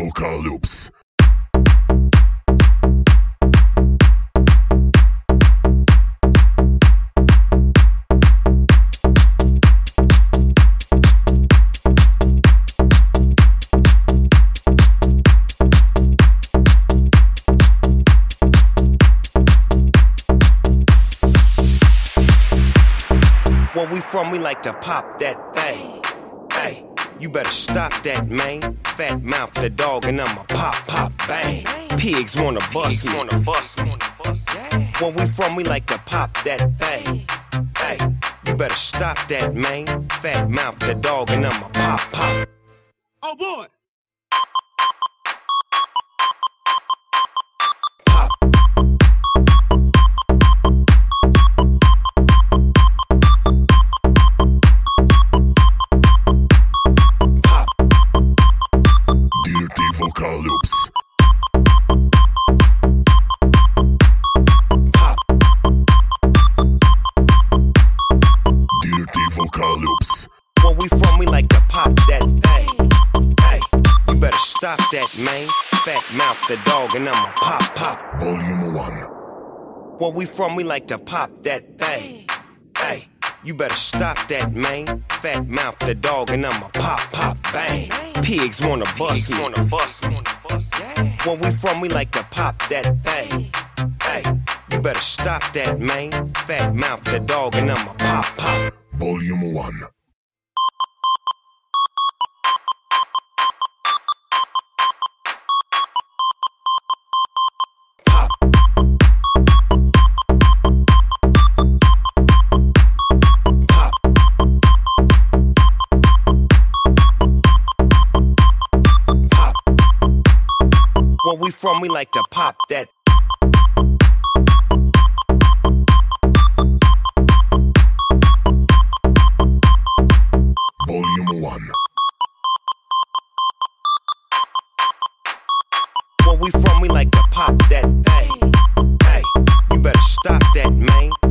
vocal loops. Where we from, we like to pop that thing. Hey, you better stop that, man. Fat mouth the dog and I'ma pop, bang. Pigs wanna bust me. Where we from, we like to pop that thing. Hey, you better stop that, man. Fat mouth the dog and I'ma pop. Oh boy. Vocal loops. Pop. Dirty vocal loops. Where we from, we like to pop that thing. Hey, you better stop that, man. Fat mouth the dog and I'ma pop. Volume 1. Where we from, we like to pop that thing. Hey, you better stop that, man. Fat mouth the dog and I'ma pop, bang. Pigs wanna bust me. Where we from, we like to pop that thing. Hey, you better stop that, man. Fat mouth the dog and I'ma pop. Volume 1. Pop. Pop. Pop. Where we from, we like to pop that. Volume 1. Where we from, we like to pop that thing. Hey, you better stop that, man.